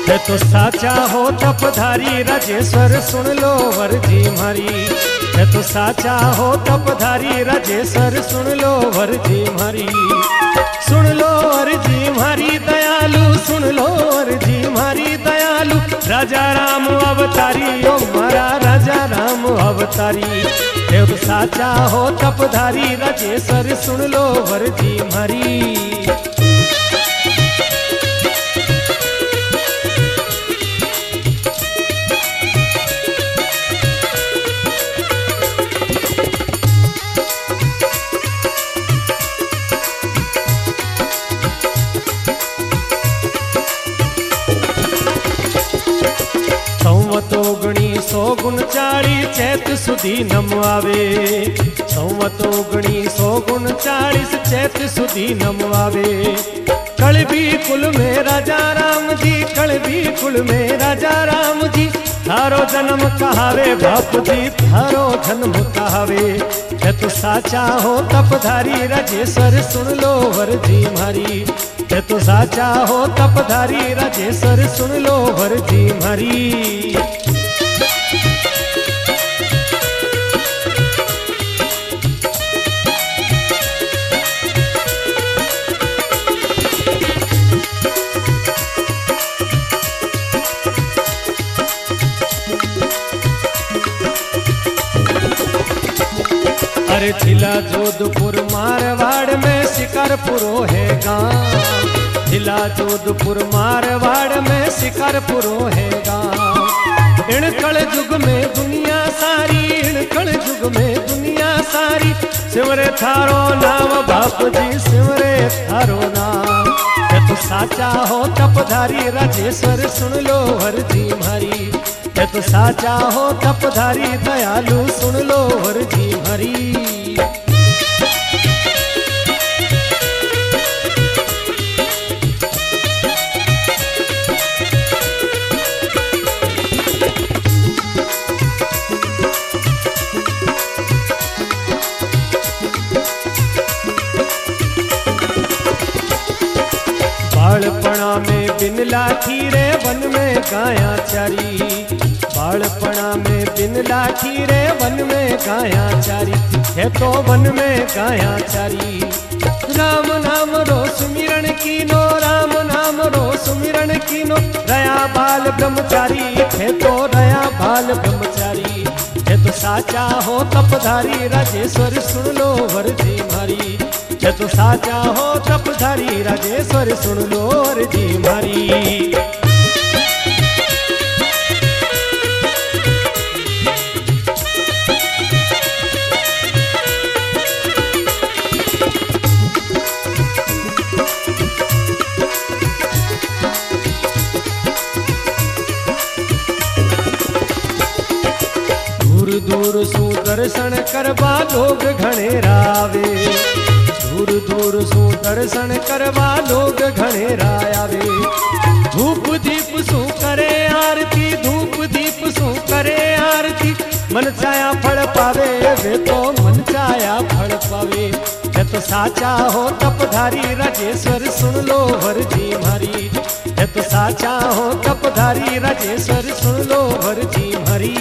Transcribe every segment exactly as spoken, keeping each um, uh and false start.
है तो साचा हो तपधारी राजेश्वर सुन लो वरजी मारी। है तो साचा हो तपधारी राजेश्वर सुन लो वरजी मारी। सुन लो वरजी मारी दयालु सुन लो वरजी मारी दयालु। राजा राम अवतारी ओ मारा राजा राम अवतारी। है तो साचा हो तपधारी राजेश्वर सुन लो वरजी मारी। संवतो गणी सौ गुण चाली चैत सुधी नम आवे। संवतो गणी सौ गुण चालीस चैत सुधी नम आवे। कलबी कुल में राजा राम जी कलबी कुल में राजा राम जी। थारो जन्म कहावे बाप जी थारो जन्म कहावे। है तो साचा हो तपधारी राजेश्वर सुन लो वरजी मारी। है तो साचा हो तपधारी राजेश्वर सुन लो वरजी मारी। अरे जिला जोधपुर मारवाड़ में शिकारपुरो है गाँव। जिला जोधपुर मारवाड़ में शिकारपुरो है गाँव। इन कल युग में दुनिया सारी इन कल युग में दुनिया सारी। सिमरे थारो नाम बाप जी सिमरे थारो नाम। है तो साचा हो तपधारी राजेश्वर सुन लो वरजी मारी। है तो साचा हो तपधारी दयालु सुन लो वरजी मारी। बालपणा में बिन लाठी रे वन में गाया चारी। बालपणा में बिन लाठी रे वन में गाया चारी। है तो वन में गाया चारी। राम नाम रो सुमिरन कीनो राम नाम रो सुमिरन कीनो। रया बाल ब्रह्मचारी है तो रया बाल ब्रह्मचारी। है तो साचा हो तपधारी राजेश्वर सुन लो वरजी मारी। है तो साचा हो तपधारी राजेश्वर सुन लो वरजी मारी। दूर दूर सु दर्शन करवा लोग घणेरा आवे। दूर दूर सु दर्शन करवा लोग घणेरा आवे। धूप दीप सु करे आरती धूप दीप सु करे आरती। मन चाया फल पावे वे तो मन चाया फल पावे। है तो साचा हो तपधारी राजेश्वर सुन लो वरजी मारी। है तो साचा हो तपधारी राजेश्वर सुन लो वरजी मारी।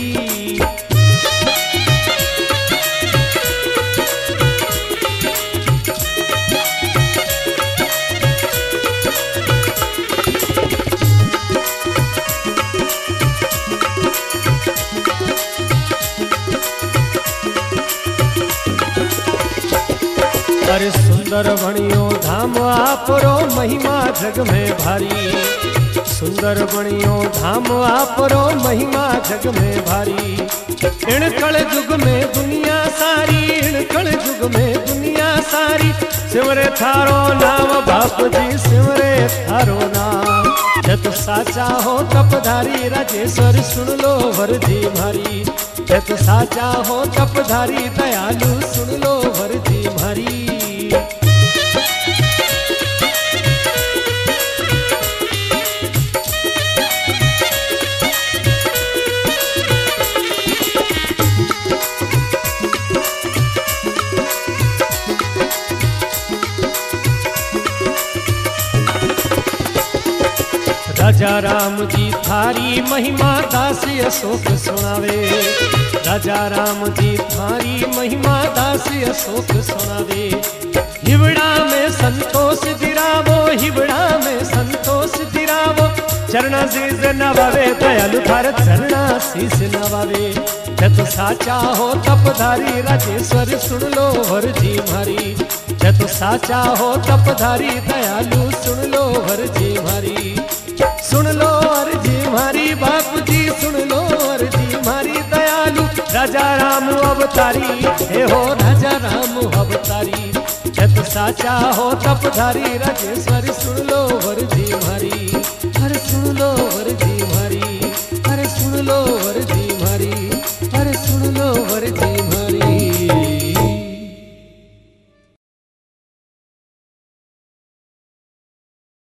अरे सुंदर बणियो धाम आपरो महिमा जग में भारी। सुंदर बणियो धाम आपरो महिमा जग में भारी। इन कल युग में दुनिया सारी इन कल युग में दुनिया सारी। सिमरे थारो नाम बाप जी सिमरे थारो नाम। है तो साचा हो तपधारी राजेश्वर सुन लो वरजी मारी। है तो साचा हो तपधारी दयालु सुन लो वरजी मारी। राजा राम जी थारी महिमा दास अशोक सुनावे। राजा राम जी थारी महिमा दास अशोक सुनावे। हिवड़ा में संतोष दिरावो, हिवड़ा में संतोष दिरावो। चरणा शीस नवावे दयालु थार चरणा शीस नवावे। जत साचा हो तपधारी राजेश्वर सुन लो वरजी मारी। जत साचा हो तपधारी दयालु सुन लो वरजी मारी। सुन लो अर्जी मारी बापू जी, सुन लो अर्जी मारी दयालु। राजा राम अवतारी हे हो राजा राम अवतारी। जत साचा हो तपधारी राजेश्वर सुन लो वरजी मारी।